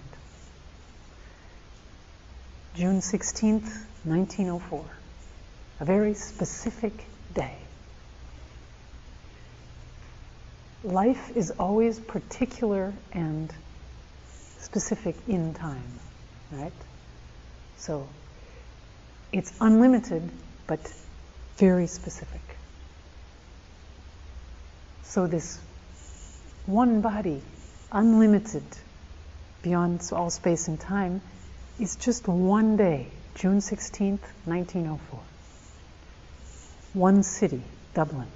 June 16th, 1904. A very specific day. Life is always particular and specific in time, right? So it's unlimited, but very specific. So this one body, unlimited beyond all space and time, is just one day, June 16th, 1904. One city, Dublin.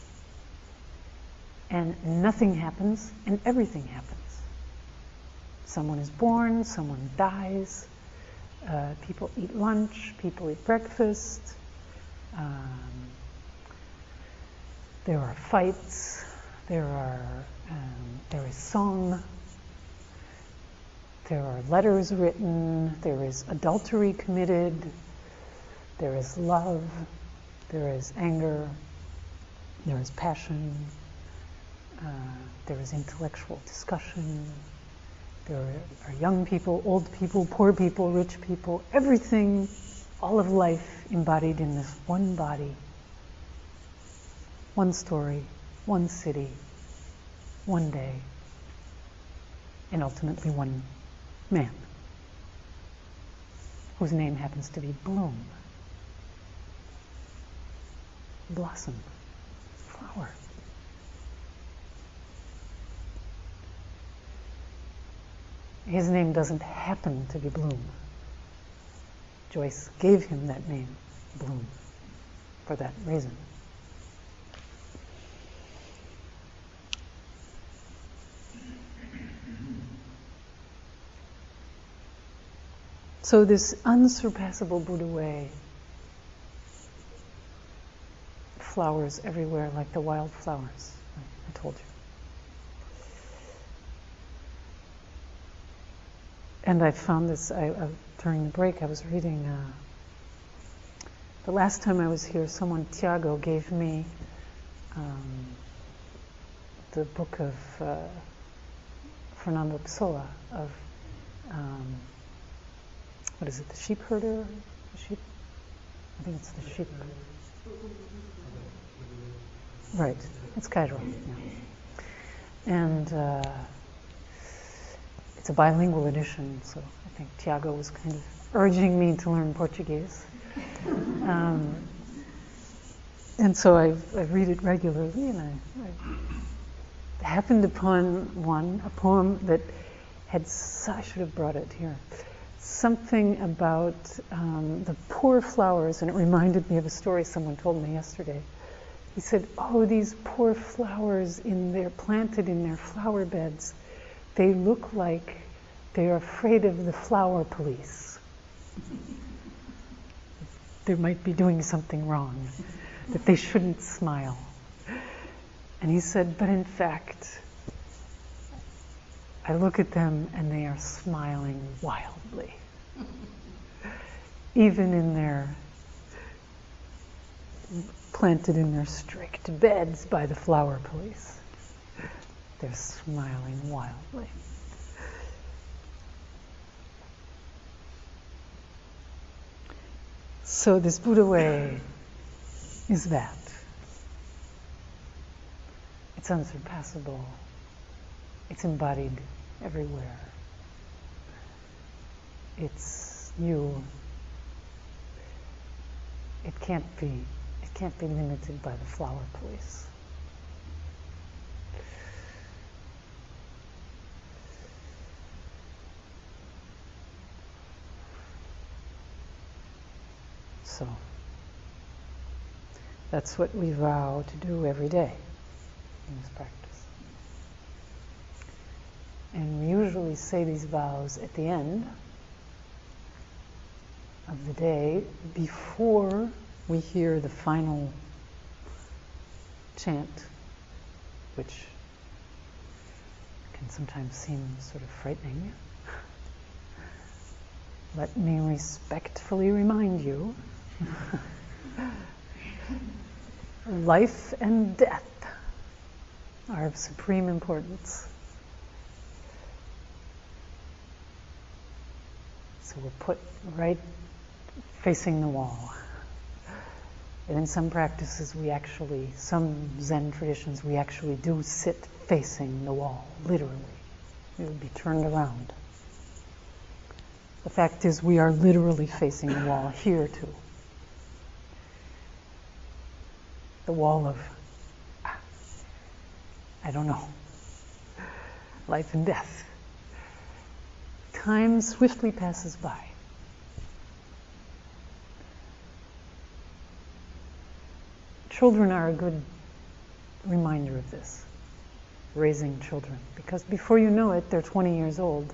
And nothing happens, and everything happens. Someone is born, someone dies, people eat lunch, people eat breakfast, there are fights, there is song, there are letters written, there is adultery committed, there is love, there is anger, there is passion, there is intellectual discussion, there are young people, old people, poor people, rich people, everything, all of life embodied in this one body, one story, one city, one day, and ultimately one man, whose name happens to be Bloom. Blossom, flower. His name doesn't happen to be Bloom. Joyce gave him that name, Bloom, for that reason. So this unsurpassable Buddha way flowers everywhere like the wildflowers, I told you. And I found this, during the break I was reading, the last time I was here, someone, Tiago, gave me the book of Fernando Pessoa, of what is it, the sheep herder? The sheep? I think it's the sheep. Right, it's Cairo. Yeah. And it's a bilingual edition, so I think Tiago was kind of urging me to learn Portuguese. And so I read it regularly, and I happened upon a poem that had, I should have brought it here, something about the poor flowers, and it reminded me of a story someone told me yesterday. He said, oh, these poor flowers planted in their flower beds, they look like they're afraid of the flower police. They might be doing something wrong, that they shouldn't smile. And he said, but in fact, I look at them and they are smiling wildly. Even in their, planted in their strict beds by the flower police, they're smiling wildly. So this Buddha way is that. It's unsurpassable. It's embodied everywhere. It's you. It can't be limited by the flower police. So that's what we vow to do every day in this practice. And we usually say these vows at the end of the day before we hear the final chant, which can sometimes seem sort of frightening. Let me respectfully remind you, life and death are of supreme importance. So we're put right facing the wall. And in some practices some Zen traditions, we actually do sit facing the wall, literally. We would be turned around. The fact is, we are literally facing the wall here too. The wall of, I don't know, life and death. Time swiftly passes by. Children are a good reminder of this, raising children, because before you know it, they're 20 years old,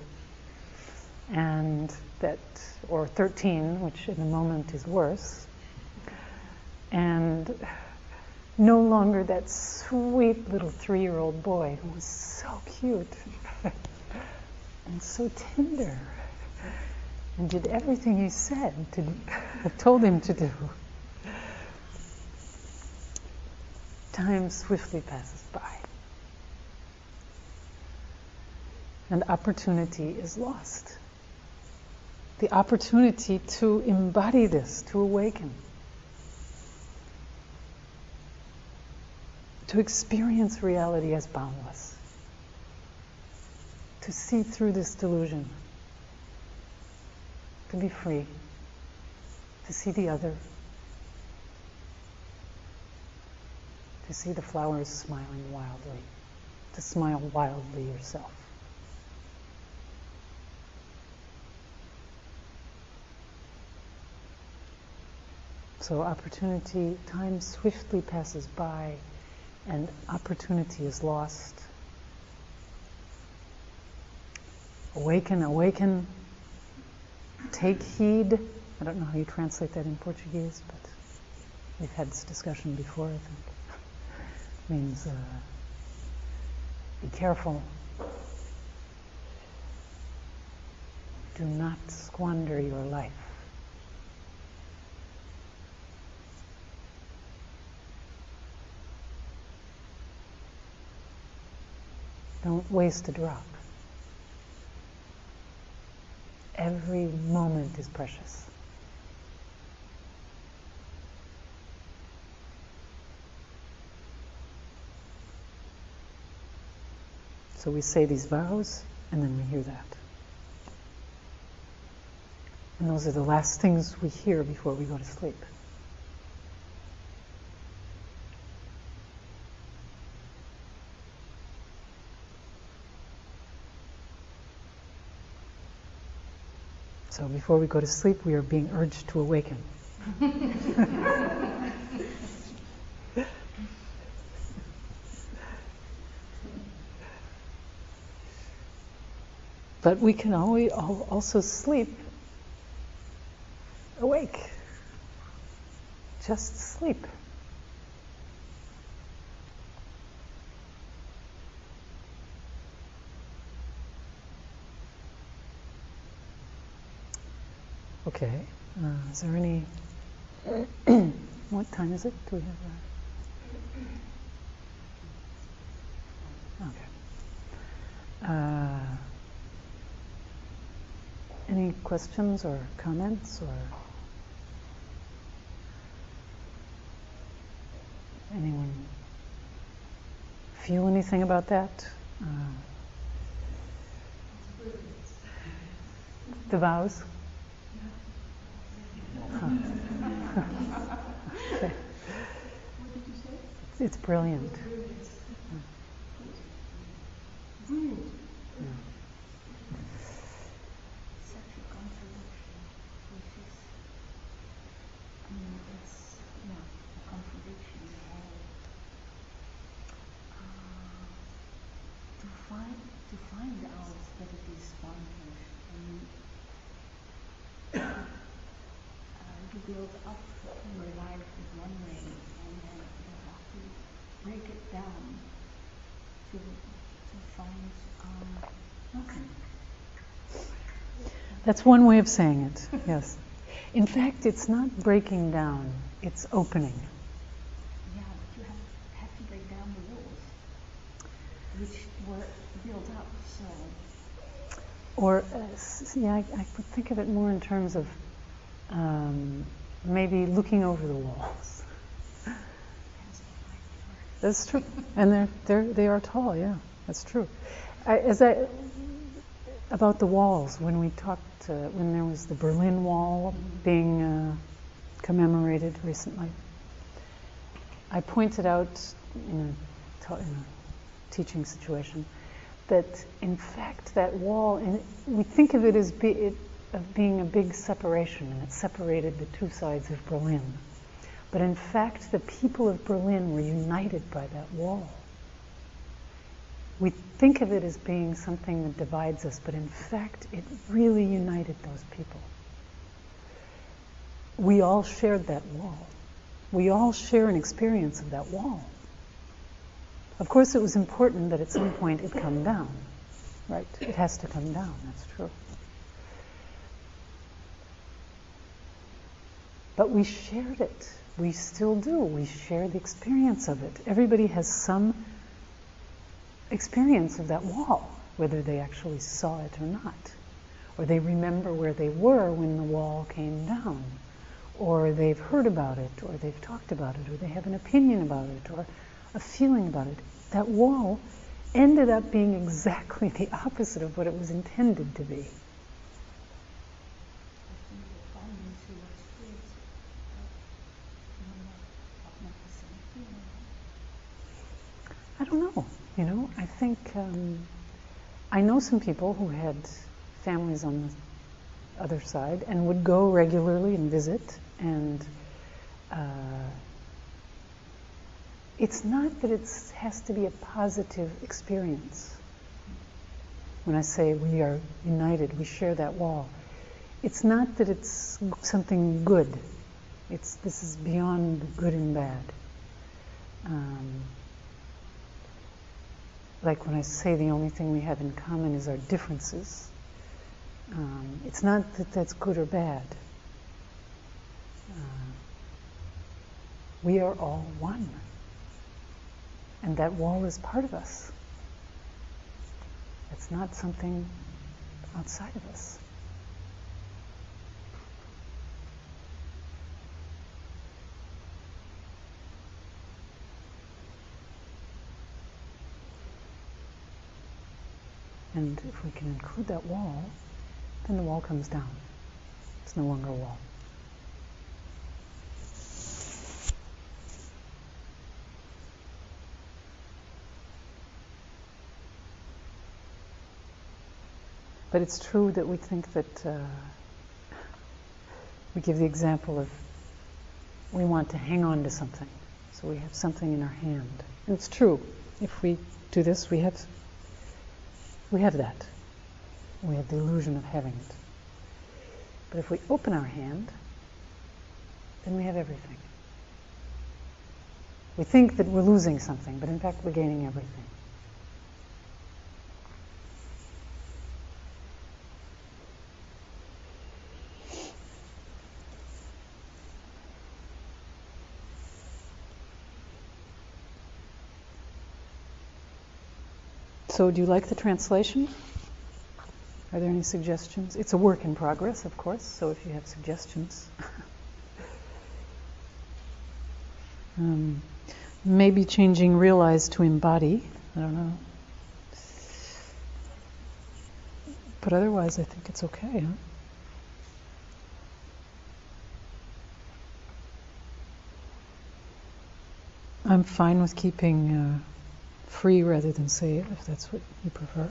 or 13, which in the moment is worse, and no longer that sweet little 3-year-old boy who was so cute and so tender and did everything you told him to do. Time swiftly passes by. And opportunity is lost. The opportunity to embody this, to awaken, to experience reality as boundless, to see through this delusion, to be free, to see the other, to see the flowers smiling wildly, to smile wildly yourself. So opportunity, time swiftly passes by, and opportunity is lost. Awaken, awaken, take heed. I don't know how you translate that in Portuguese, but we've had this discussion before, I think. It means be careful. Do not squander your life. Don't waste a drop. Every moment is precious. So we say these vows, and then we hear that. And those are the last things we hear before we go to sleep. So before we go to sleep, we are being urged to awaken. But we can always also sleep awake. Just sleep. Okay. Is there any... What time is it? Do we have that? Okay. Any questions or comments or anyone feel anything about that? The vows? Huh. Okay. It's brilliant. Brilliant. Yeah. Such a contradiction, which is, it's, a contradiction. To find out that it is spontaneous, you build up your life in one way, and then you have to break it down to find nothing. That's one way of saying it, yes. In fact, it's not breaking down, it's opening. Yeah, but you have to break down the walls, which were built up, so... Or, I would think of it more in terms of maybe looking over the walls. That's true. And they are tall, yeah, that's true. About the walls, when we talked, when there was the Berlin Wall being commemorated recently, I pointed out in a teaching situation that in fact that wall, and we think of it as being a big separation, and it separated the two sides of Berlin. But in fact, the people of Berlin were united by that wall. We think of it as being something that divides us, but in fact, it really united those people. We all shared that wall. We all share an experience of that wall. Of course, it was important that at some point it come down, right? It has to come down, that's true. But we shared it. We still do. We share the experience of it. Everybody has some experience of that wall, whether they actually saw it or not, or they remember where they were when the wall came down, or they've heard about it, or they've talked about it, or they have an opinion about it, or a feeling about it. That wall ended up being exactly the opposite of what it was intended to be. I don't know. I think I know some people who had families on the other side and would go regularly and visit, and it's not that it has to be a positive experience. When I say we are united, we share that wall, it's not that it's something good. This is beyond good and bad. Like when I say the only thing we have in common is our differences, it's not that that's good or bad. We are all one. And that wall is part of us. It's not something outside of us. And if we can include that wall, then the wall comes down. It's no longer a wall. But it's true that we think that we give the example of we want to hang on to something. So we have something in our hand. And it's true. If we do this, we have that. We have the illusion of having it. But if we open our hand, then we have everything. We think that we're losing something, but in fact we're gaining everything. So do you like the translation? Are there any suggestions? It's a work in progress, of course, so if you have suggestions. Maybe changing realize to embody. I don't know. But otherwise, I think it's okay, huh? I'm fine with keeping free rather than say it, if that's what you prefer.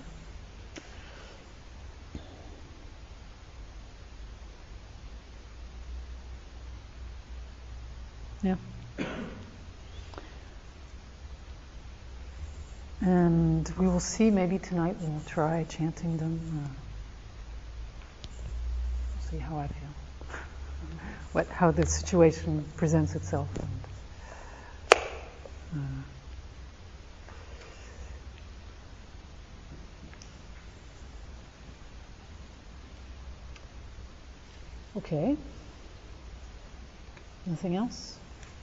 Yeah. And we will see, maybe tonight we'll try chanting them. We'll see how I feel. How the situation presents itself. Okay. Nothing else?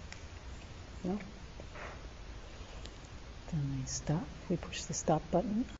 No? Then we stop. We push the stop button.